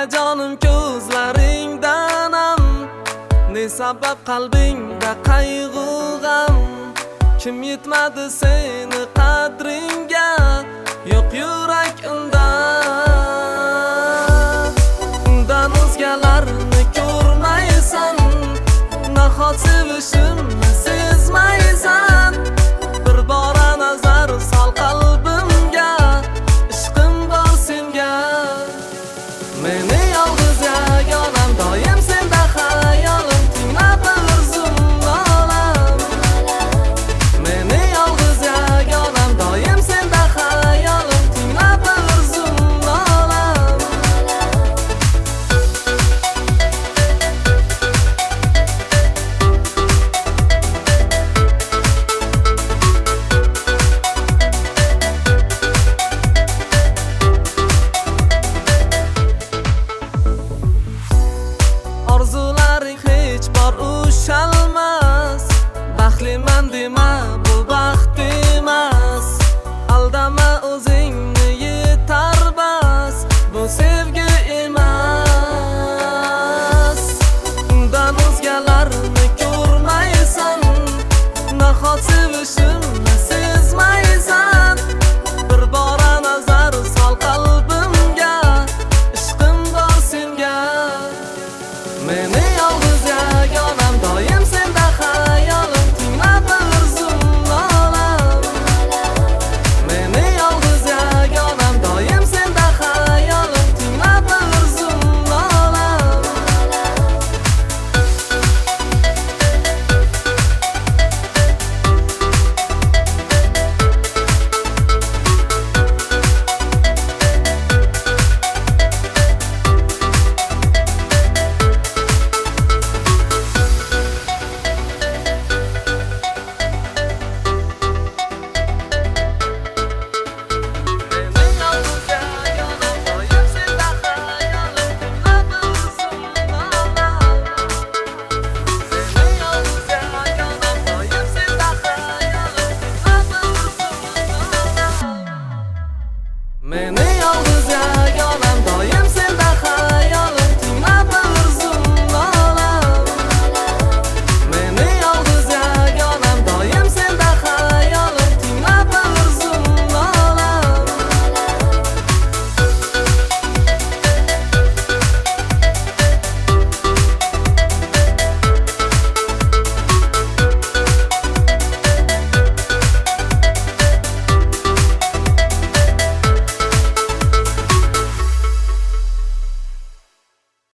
jonim ko'zlaringdanam, ne sabab qalbingda qayg'u g'am? Kim yetmadi seni qadringga, yo'q yurak undan o'zgalarni ko'rmaysan, nahot sevishimni sezmaysan? Bir bora nazar sol qalbimga, ishqim bor senga. Meni yolg'iz yagonam, doim senda xayolim, tinglab bir zumnolam. Meni yolg'iz yagonam, doim senda xayolim, tinglab bir zumnolam. Orzularing hech bor ushalmas, baxtliman dema, bu baxt emas. Aldama o'zingni, yetar bas, bu sevgi emas. Undan o'zgalarni ko'rmaysan, nahot sevishimni sezmaysan? Bir bora nazar sol qalbimga, ishqim bor senga. Meni yolg'iz yagonam, doim senda xayolim, tinglab bir zumnolam. Meni yolg'iz yagonam, doim senda xayolim, tinglab bir zumnolam. Meni yolg'iz yagonam